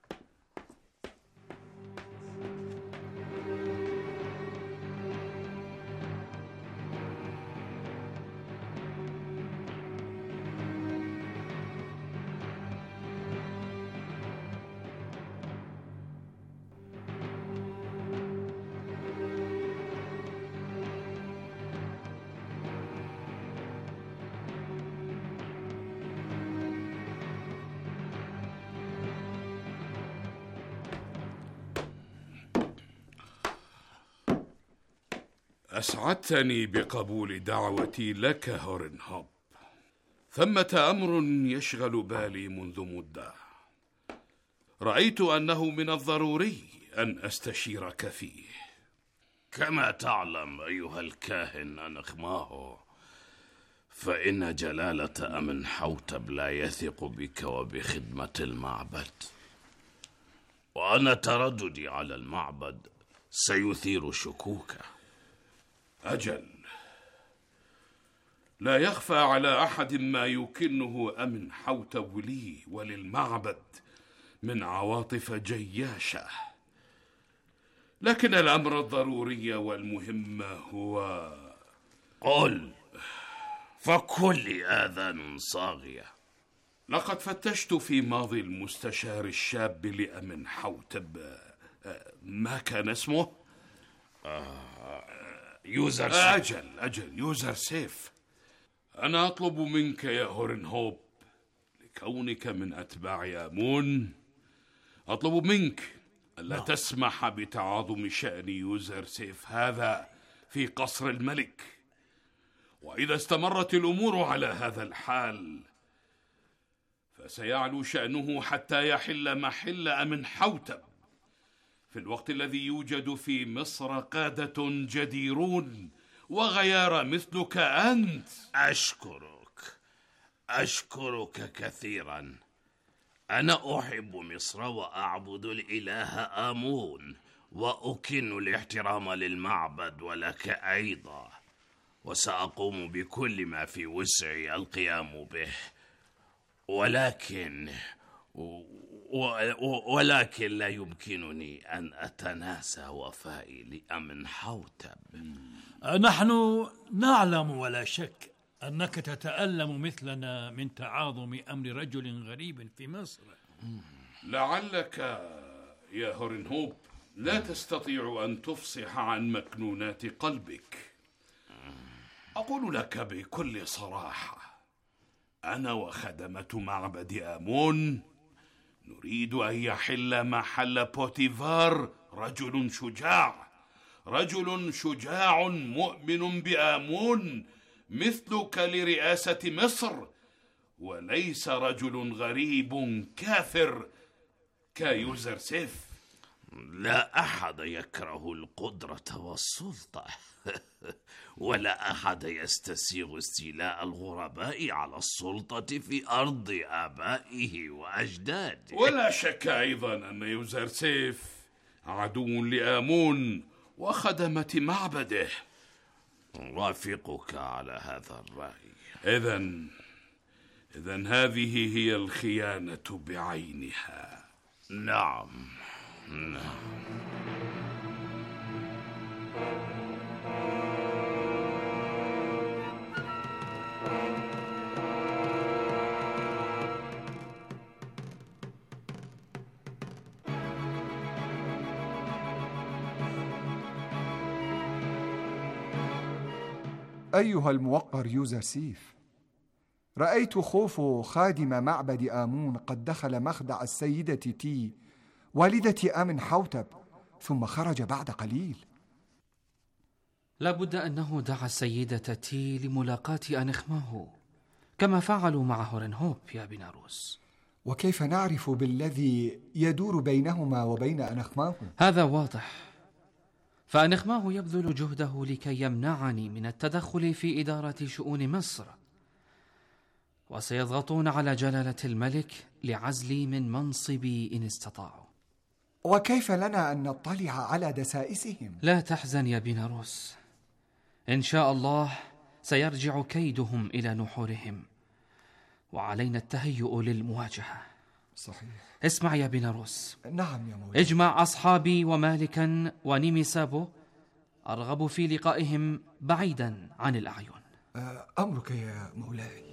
Speaker 16: أسعدتني بقبول دعوتي لك هورنهوب. ثمة أمر يشغل بالي منذ مدة، رأيت أنه من الضروري أن أستشيرك فيه.
Speaker 15: كما تعلم أيها الكاهن أنخماهو، فإن جلالة أمنحوتب لا يثق بك وبخدمة المعبد، وأنا ترددي على المعبد سيثير شكوكه.
Speaker 16: أجل، لا يخفى على أحد ما يكنه أمنحوتب لي وللمعبد من عواطف جياشة، لكن الأمر الضروري والمهم هو...
Speaker 15: قل، فكل آذان صاغية.
Speaker 16: لقد فتشت في ماضي المستشار الشاب لأمن حوتب، ما كان اسمه؟
Speaker 15: يوزر سيف.
Speaker 16: أجل يوزر سيف. أنا أطلب منك يا هورنهوب، لكونك من أتباع آمون، أطلب منك ألا تسمح بتعاظم شأن يوزر سيف هذا في قصر الملك. وإذا استمرت الأمور على هذا الحال فسيعلو شأنه حتى يحل محل أمن حوتب، في الوقت الذي يوجد في مصر قادة جديرون وغيار مثلك أنت.
Speaker 15: أشكرك كثيرا. أنا أحب مصر وأعبد الإله آمون، وأكن الاحترام للمعبد ولك أيضا، وسأقوم بكل ما في وسعي القيام به. ولكن لا يمكنني أن أتناسى وفائي لأمن حوتب.
Speaker 9: نحن نعلم ولا شك أنك تتألم مثلنا من تعاظم أمر رجل غريب في مصر.
Speaker 16: لعلك يا هورنهوب لا تستطيع أن تفصح عن مكنونات قلبك. أقول لك بكل صراحة، أنا وخدمة معبد آمون نريد أن يحل محل بوتيفار رجل شجاع مؤمن بآمون مثلك لرئاسة مصر، وليس رجل غريب كافر كيوزر سيف.
Speaker 15: لا أحد يكره القدرة والسلطة ولا أحد يستسيغ استيلاء الغرباء على السلطة في أرض آبائه وأجداده.
Speaker 16: ولا شك أيضا أن يوزر سيف عدو لآمون وخدمة معبده.
Speaker 15: وافقك على هذا الرأي.
Speaker 16: إذن هذه هي الخيانة بعينها.
Speaker 15: نعم.
Speaker 12: أيها الموقر يوزر سيف، رأيت خوفو خادم معبد آمون قد دخل مخدع السيدة تي والدة أمن حوتب، ثم خرج بعد قليل.
Speaker 14: لابد أنه دعا السيدة تي لملاقاة أنخماه كما فعلوا مع هورنهوب يا بيناروس.
Speaker 12: وكيف نعرف بالذي يدور بينهما وبين أنخماه؟
Speaker 14: هذا واضح، فأنخماه يبذل جهده لكي يمنعني من التدخل في إدارة شؤون مصر، وسيضغطون على جلالة الملك لعزلي من منصبي إن استطاعوا.
Speaker 12: وكيف لنا أن نطلع على دسائسهم؟
Speaker 14: لا تحزن يا بيناروس، إن شاء الله سيرجع كيدهم إلى نحورهم، وعلينا التهيؤ للمواجهة.
Speaker 12: صحيح.
Speaker 14: اسمع يا بيناروس.
Speaker 12: نعم يا مولاي.
Speaker 14: اجمع أصحابي ومالكا ونيميسابو، أرغب في لقائهم بعيدا عن الأعين.
Speaker 12: أمرك يا مولاي.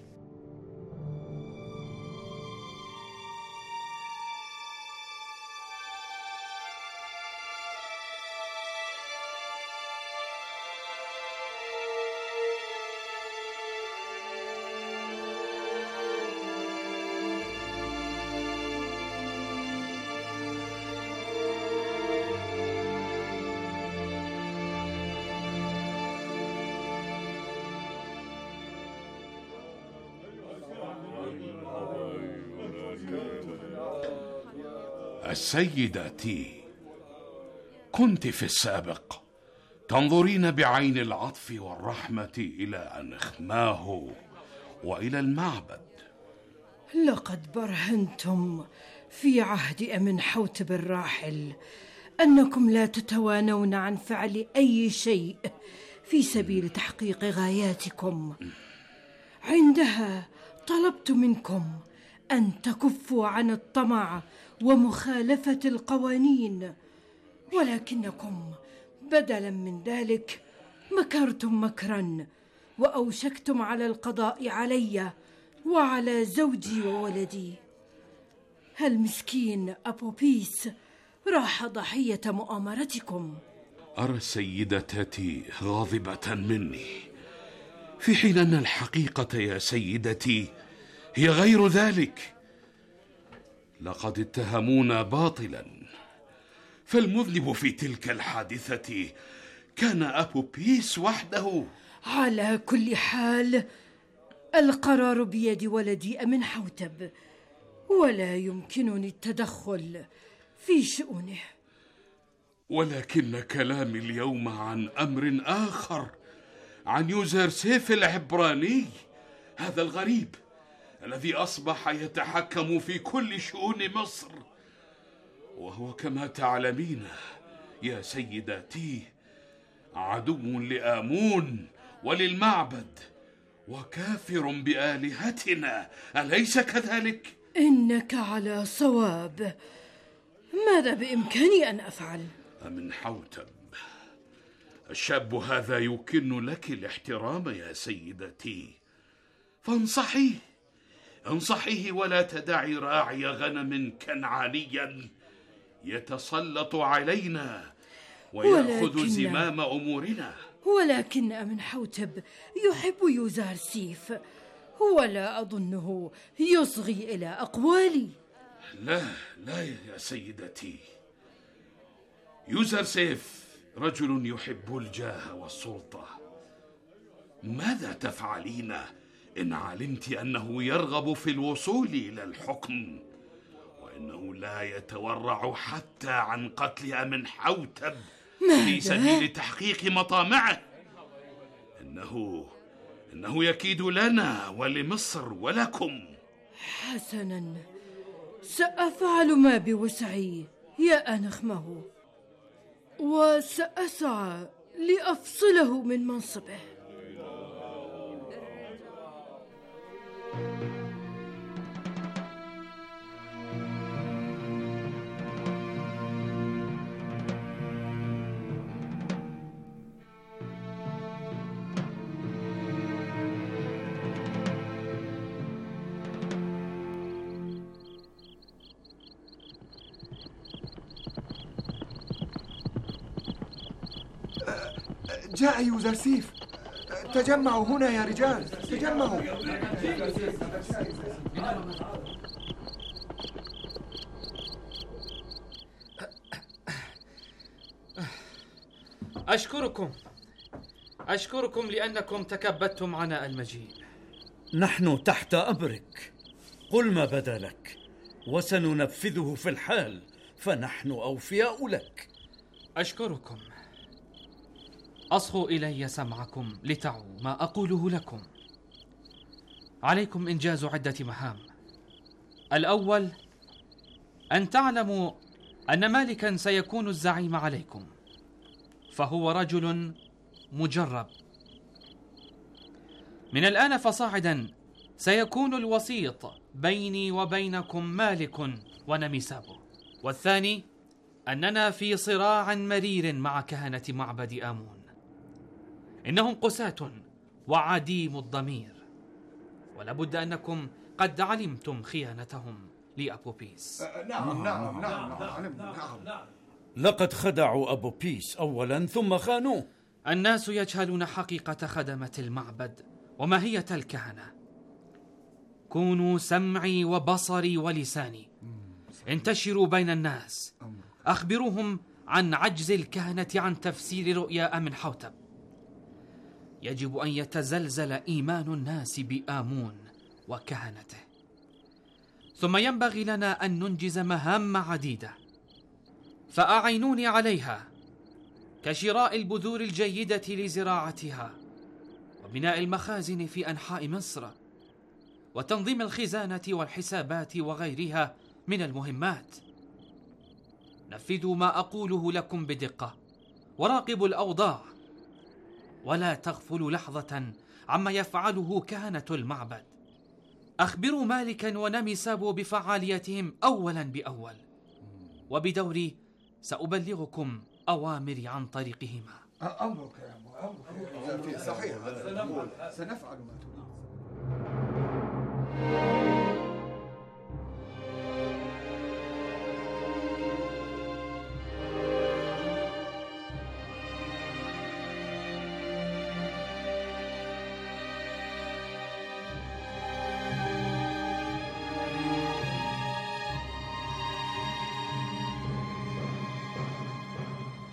Speaker 16: السيدة تي، كنت في السابق تنظرين بعين العطف والرحمة إلى أنخماه وإلى المعبد.
Speaker 17: لقد برهنتم في عهد أمن حوتب الراحل أنكم لا تتوانون عن فعل أي شيء في سبيل تحقيق غاياتكم. عندها طلبت منكم أن تكفوا عن الطمع ومخالفة القوانين، ولكنكم بدلا من ذلك مكرتم مكرا وأوشكتم على القضاء علي وعلى زوجي وولدي. هالمسكين أبوبيس راح ضحية مؤامرتكم.
Speaker 16: أرى السيدة تاتي غاضبة مني، في حين أن الحقيقة يا سيدتي هي غير ذلك. لقد اتهمونا باطلا، فالمذنب في تلك الحادثة كان أبوبيس وحده.
Speaker 17: على كل حال القرار بيد ولدي أمنحوتب، ولا يمكنني التدخل في شؤونه.
Speaker 16: ولكن كلامي اليوم عن أمر آخر، عن يوزرسيف العبراني، هذا الغريب الذي أصبح يتحكم في كل شؤون مصر، وهو كما تعلمين يا سيداتي عدو لآمون وللمعبد وكافر بآلهتنا، أليس كذلك؟
Speaker 17: إنك على صواب. ماذا بإمكاني أن أفعل؟
Speaker 16: أمنحوتب، الشاب هذا يكن لك الاحترام يا سيدتي، فانصحيه ولا تدعي راعي غنم كنعانيا يتسلط علينا ويأخذ زمام أمورنا.
Speaker 17: ولكن أمنحوتب يحب يوزرسيف، ولا أظنه يصغي إلى أقوالي.
Speaker 16: لا يا سيدتي، يوزرسيف رجل يحب الجاه والسلطة. ماذا تفعلين إن علمت أنه يرغب في الوصول إلى الحكم، وإنه لا يتورع حتى عن قتل أمنحوتب في سبيل تحقيق مطامعه؟ إنه يكيد لنا ولمصر ولكم.
Speaker 17: حسنا، سأفعل ما بوسعي يا أنخمه، وسأسعى لأفصله من منصبه.
Speaker 12: جاء يوزرسيف، تجمعوا هنا يا رجال، تجمعوا.
Speaker 14: أشكركم لأنكم تكبدتم عناء المجيء.
Speaker 18: نحن تحت أمرك، قل ما بدا لك وسننفذه في الحال، فنحن أوفياء لك.
Speaker 14: أشكركم. أصغوا إلي سمعكم لتعوا ما أقوله لكم. عليكم إنجاز عدة مهام. الأول، أن تعلموا أن مالكا سيكون الزعيم عليكم، فهو رجل مجرب. من الآن فصاعدا سيكون الوسيط بيني وبينكم مالك ونمسابه. والثاني، أننا في صراع مرير مع كهنة معبد آمون، إنهم قساة وعديم الضمير، ولابد أنكم قد علمتم خيانتهم لأبوبيس.
Speaker 12: نعم.
Speaker 18: لقد خدعوا أبوبيس أولا ثم خانوه.
Speaker 14: الناس يجهلون حقيقة خدمة المعبد وماهية الكهنة. كونوا سمعي وبصري ولساني، انتشروا بين الناس، أخبروهم عن عجز الكهنة عن تفسير رؤيا أمنحوتب. يجب أن يتزلزل إيمان الناس بآمون وكهنته. ثم ينبغي لنا أن ننجز مهام عديدة، فأعينوني عليها، كشراء البذور الجيدة لزراعتها، وبناء المخازن في أنحاء مصر، وتنظيم الخزانة والحسابات وغيرها من المهمات. نفذوا ما أقوله لكم بدقة، وراقبوا الأوضاع، ولا تغفلوا لحظة عما يفعله كهنة المعبد. أخبروا مالكا ونمسابو بفعاليتهم أولا بأول، وبدوري سأبلغكم أوامري عن طريقهما.
Speaker 12: أمرك يا أمرك. صحيح، سنفعل ما تريد.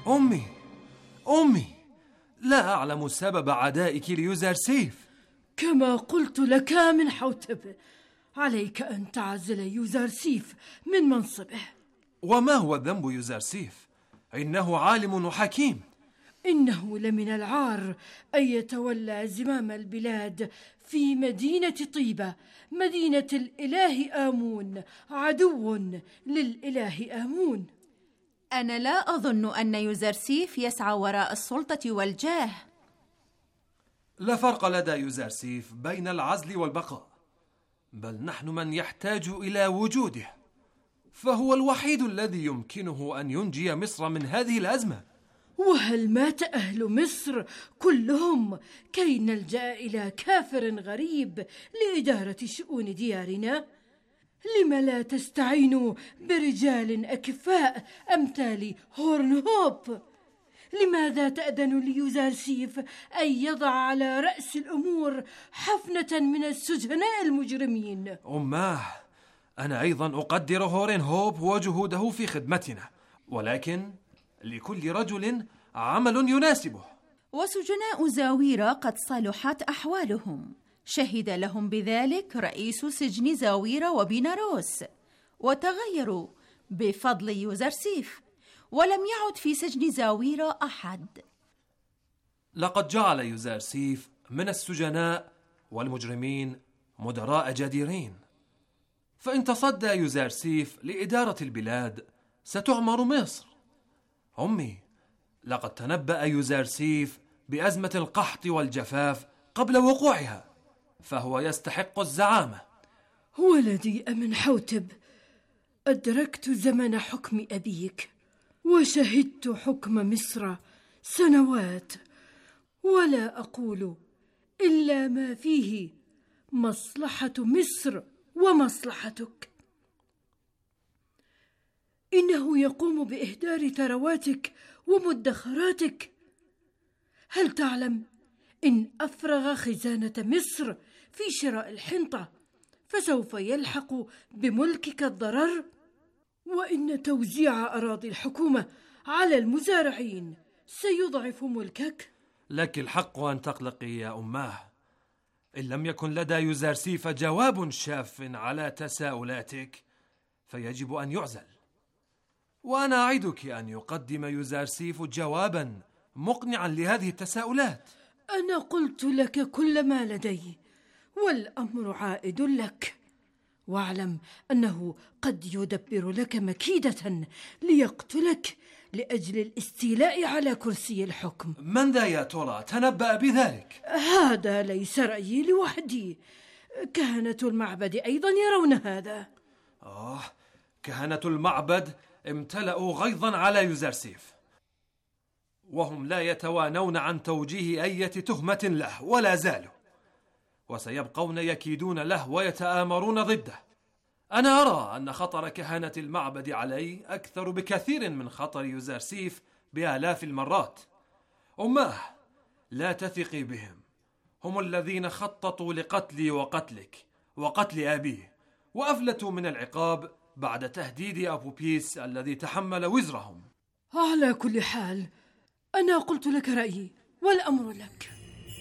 Speaker 14: أمي، لا أعلم سبب عدائك ليوزرسيف.
Speaker 17: كما قلت لك من حوتب، عليك أن تعزل يوزرسيف من منصبه.
Speaker 14: وما هو ذنب يوزرسيف؟ إنه عالم وحكيم.
Speaker 17: إنه لمن العار أن يتولى زمام البلاد في مدينة طيبة، مدينة الإله آمون، عدو للإله آمون.
Speaker 19: أنا لا أظن أن يوزرسيف يسعى وراء السلطة والجاه.
Speaker 14: لا فرق لدى يوزرسيف بين العزل والبقاء، بل نحن من يحتاج إلى وجوده، فهو الوحيد الذي يمكنه أن ينجي مصر من هذه الأزمة.
Speaker 17: وهل مات أهل مصر كلهم كي نلجأ إلى كافر غريب لإدارة شؤون ديارنا؟ لم لا تستعينوا برجال أكفاء أمثال هورنهوب؟ لماذا تأذن ليوزرسيف أن يضع على رأس الأمور حفنة من السجناء المجرمين؟
Speaker 14: أنا أيضا أقدر هورنهوب وجهوده في خدمتنا، ولكن لكل رجل عمل يناسبه.
Speaker 19: وسجناء زاويرة قد صلحت أحوالهم، شهد لهم بذلك رئيس سجن زاويرة وبيناروس، وتغيروا بفضل يوزرسيف، ولم يعد في سجن زاويرة أحد.
Speaker 14: لقد جعل يوزرسيف من السجناء والمجرمين مدراء جديرين، فإن تصدى يوزرسيف لإدارة البلاد ستعمر مصر. لقد تنبأ يوزرسيف بأزمة القحط والجفاف قبل وقوعها، فهو يستحق الزعامة.
Speaker 17: ولدي أمنحوتب، أدركت زمن حكم أبيك وشهدت حكم مصر سنوات، ولا أقول إلا ما فيه مصلحة مصر ومصلحتك. إنه يقوم بإهدار ثرواتك ومدخراتك. هل تعلم إن أفرغ خزانة مصر في شراء الحنطة فسوف يلحق بملكك الضرر؟ وإن توزيع أراضي الحكومة على المزارعين سيضعف ملكك.
Speaker 14: لك الحق أن تقلقي يا أماه. إن لم يكن لدى يوزرسيف جواب شاف على تساؤلاتك فيجب أن يعزل، وأنا أعدك أن يقدم يوزرسيف جوابا مقنعا لهذه التساؤلات.
Speaker 17: أنا قلت لك كل ما لدي، والأمر عائد لك، واعلم أنه قد يدبر لك مكيدة ليقتلك لأجل الاستيلاء على كرسي الحكم.
Speaker 14: من ذا يا ترى تنبأ بذلك؟
Speaker 17: هذا ليس رأيي لوحدي، كهنة المعبد أيضا يرون هذا.
Speaker 14: كهنة المعبد امتلأوا غيظا على يوزرسيف، وهم لا يتوانون عن توجيه أي تهمة له ولا زالوا، وسيبقون يكيدون له ويتآمرون ضده. أنا أرى أن خطر كهنة المعبد علي أكثر بكثير من خطر يوزرسيف بآلاف المرات. لا تثقي بهم، هم الذين خططوا لقتلي وقتلك وقتل أبيه، وأفلتوا من العقاب بعد تهديد أبوبيس الذي تحمل وزرهم.
Speaker 17: على كل حال أنا قلت لك رأيي، والأمر لك.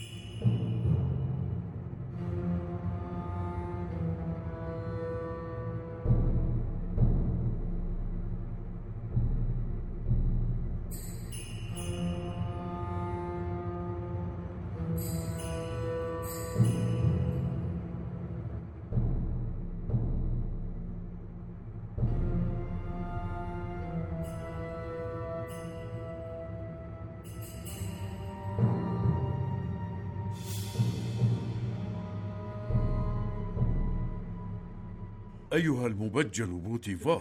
Speaker 20: أيها المبجل بوتيفار،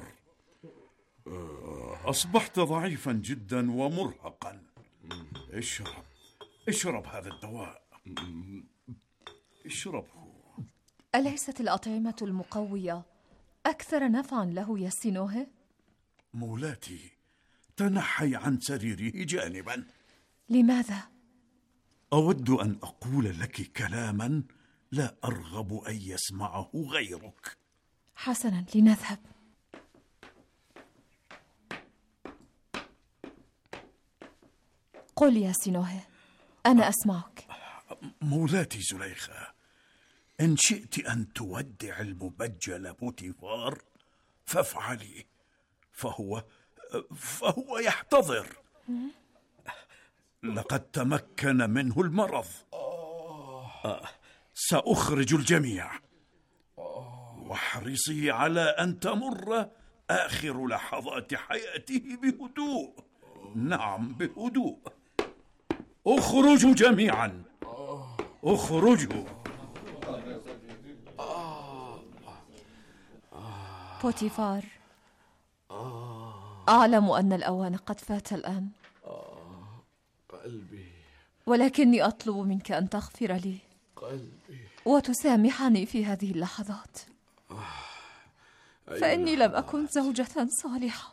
Speaker 20: أصبحت ضعيفا جدا ومرهقا. اشرب هذا الدواء، اشربه.
Speaker 10: أليست الأطعمة المقوية أكثر نفعا له يا سينوه؟
Speaker 20: مولاتي، تنحي عن سريره جانبا.
Speaker 10: لماذا؟
Speaker 20: أود أن أقول لك كلاما لا أرغب أن يسمعه غيرك.
Speaker 10: حسنا، لنذهب. قل يا سينوه، أنا أسمعك.
Speaker 20: مولاتي زليخة، إن شئت أن تودع المبجل بوتيفار فافعلي، فهو يحتضر. لقد تمكن منه المرض. سأخرج الجميع، واحرصي على أن تمر آخر لحظات حياته بهدوء. نعم، بهدوء. اخرجوا جميعا، اخرجوا.
Speaker 10: بوتيفار، أعلم أن الأوان قد فات الآن،
Speaker 15: قلبي،
Speaker 10: ولكني أطلب منك أن تغفر لي
Speaker 15: قلبي،
Speaker 10: وتسامحني في هذه اللحظات، فإني لم أكن زوجة صالحة،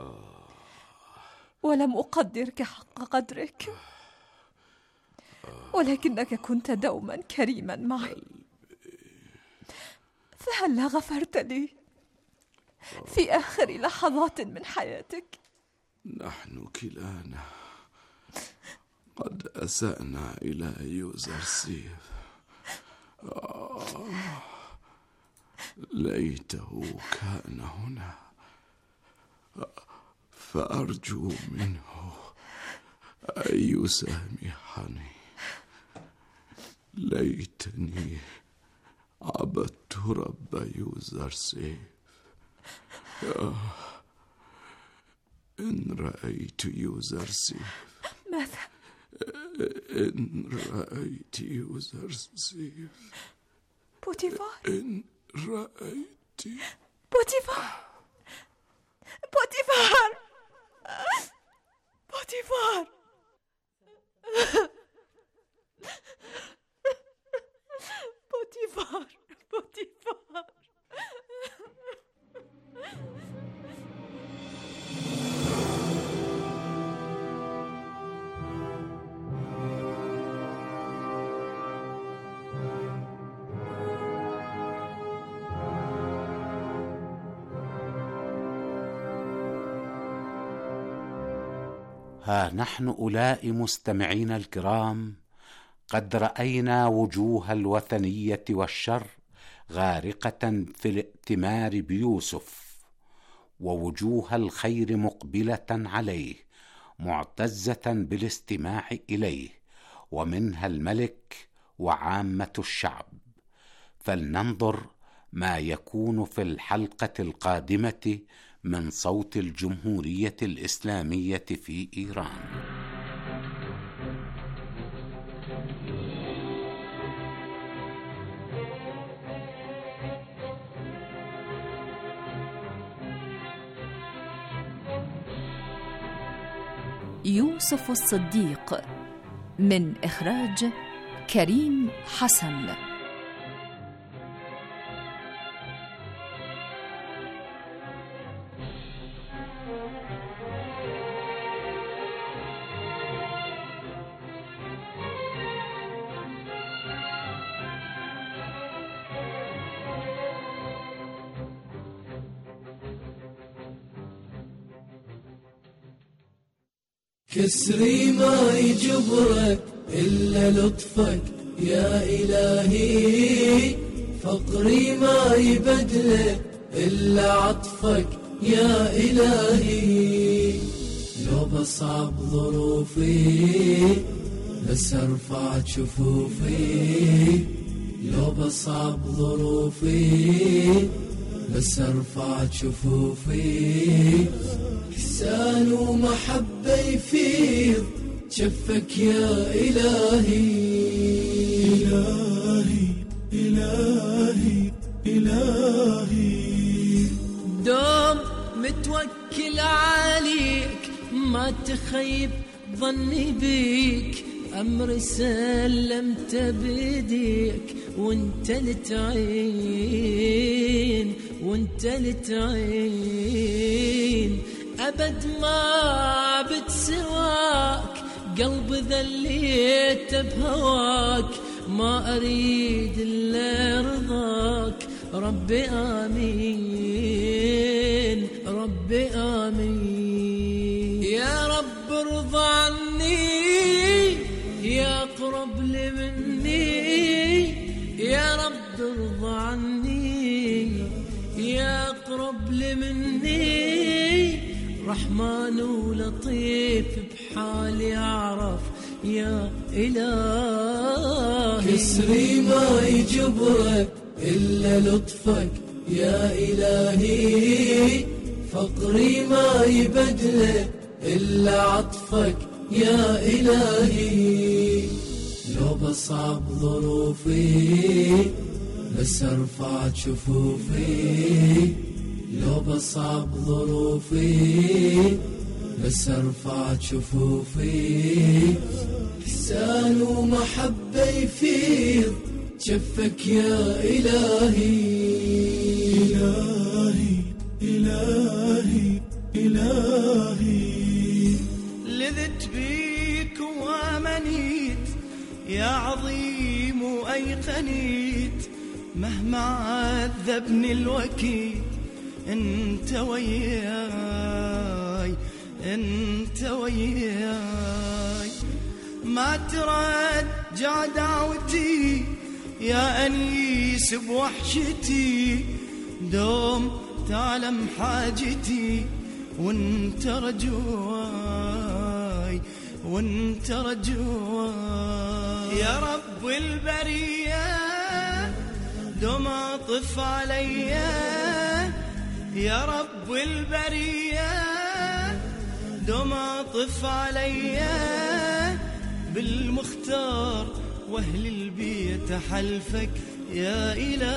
Speaker 10: ولم أقدرك حق قدرك، ولكنك كنت دوما كريما معي. فهلا غفرت لي في آخر لحظات من حياتك؟
Speaker 15: نحن كلانا قد أسأنا إلى يوزرسيف. ليته كان هنا، فأرجو منه أن يسامحني. ليتني عبدت رب يوزرسيف. إن رأيت يوزرسيف،
Speaker 10: ماذا؟
Speaker 15: إن رأيت يوزرسيف،
Speaker 10: بوتيفار،
Speaker 15: إن رأيت
Speaker 10: بوتيفار، بوتيفار، بوتيفار، بوتيفار، بوتيفار.
Speaker 11: ها نحن أولئك مستمعين الكرام قد رأينا وجوه الوثنية والشر غارقة في الائتمار بيوسف، ووجوه الخير مقبلة عليه معتزة بالاستماع إليه، ومنها الملك وعامة الشعب. فلننظر ما يكون في الحلقة القادمة من صوت الجمهورية الإسلامية في إيران.
Speaker 6: يوسف الصديق، من إخراج كريم حسن.
Speaker 21: كسري ما يجبرك إلا لطفك يا إلهي، فقري ما يبدلك إلا عطفك يا إلهي. لو بصعب ظروفي بس ارفع شفوفي، لو بصعب ظروفي بس ارفع شفوفي. إحسان ومحبة يفيض شفك يا إلهي. إلهي إلهي إلهي،
Speaker 22: دوم متوكل عليك ما تخيب ظني بيك، أمري سلمت بيديك وانت لتعين وانت لتعين. أبد ما بتسواك قلب ذليت بهواك، ما أريد إلا رضاك ربي آمين ربي آمين. يا رب ارضى عني عني يا أقرب لمني، رحمن ولطيف بحالي أعرف يا إلهي.
Speaker 21: كسري ما يجبرك إلا لطفك يا إلهي، فقري ما يبدله إلا عطفك يا إلهي. لو بصعب ظروفي بس ارفع شفوفي، لو بصعب ظروفي بس ارفع شفوفي. إحسان ومحبة يفيض شفك يا إلهي. إلهي إلهي إلهي.
Speaker 2: لذت بيك وامنيت يا عظيم وأيقنيت، مهما عذبني الوكيل انت وياي، انت وياي. ما ترجع دعوتي يا أنيس بوحشتي، دوم تعلم حاجتي وانت رجواي، وانت رجواي. يا رب البرية دوم اطف عليا، يا رب البرية دوم اطف عليا. بالمختار واهل البيت حلفك يا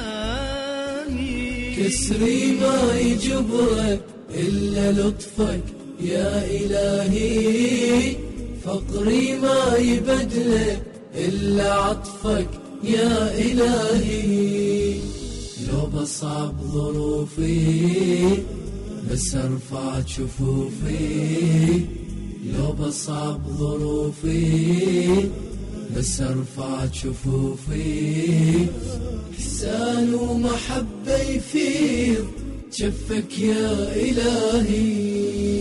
Speaker 2: إلهي.
Speaker 21: كسري ما يجبرك إلا لطفك يا إلهي، فقري ما يبدله إلا عطفك يا إلهي. لو بصعب ظروفي بس ارفع شفوفي، لو بصعب ظروفي بس ارفع شفوفي. إحسان ومحبة يفيض شفك يا إلهي.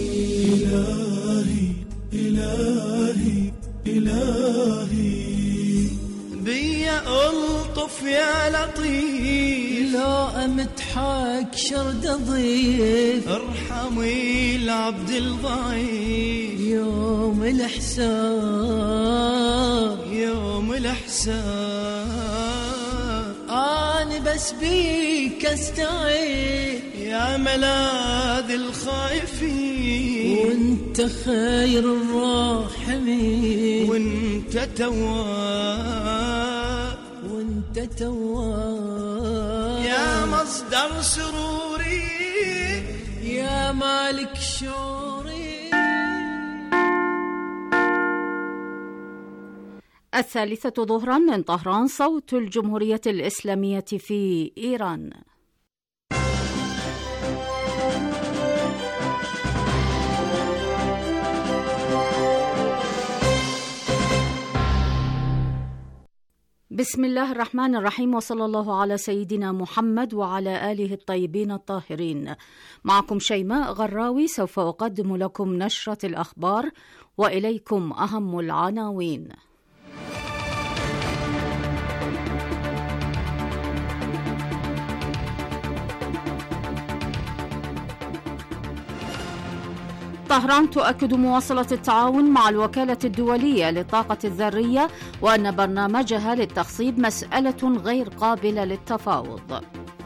Speaker 21: إلهي إلهي إلهي.
Speaker 2: بيا ألطف يا لطيف،
Speaker 22: لا أمتحك شرد ضيف،
Speaker 2: ارحمي العبد الضعيف.
Speaker 22: يوم الحساب،
Speaker 2: يوم الحساب.
Speaker 22: أنا بس بيك أستعين
Speaker 2: يا ملاذ الخائفين،
Speaker 22: وانت خير الراحمين،
Speaker 2: وانت تواب،
Speaker 22: وانت تواب.
Speaker 2: يا مصدر سروري،
Speaker 22: يا مالك شعوري.
Speaker 1: 3 ظهرا من طهران، صوت الجمهورية الإسلامية في إيران. بسم الله الرحمن الرحيم، وصلى الله على سيدنا محمد وعلى آله الطيبين الطاهرين. معكم شيماء غراوي، سوف أقدم لكم نشرة الأخبار وإليكم أهم العناوين. طهران تؤكد مواصلة التعاون مع الوكالة الدولية للطاقة الذرية، وأن برنامجها للتخصيب مسألة غير قابلة للتفاوض.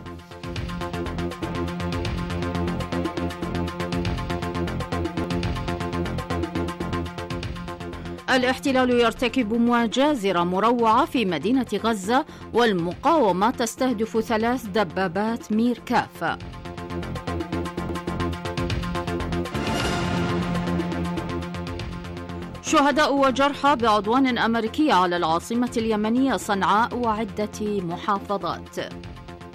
Speaker 1: الاحتلال يرتكب مجازر مروعة في مدينة غزة، والمقاومة تستهدف 3 دبابات ميركاف. شهداء وجرحى بعدوان أمريكي على العاصمة اليمنية صنعاء وعدة محافظات.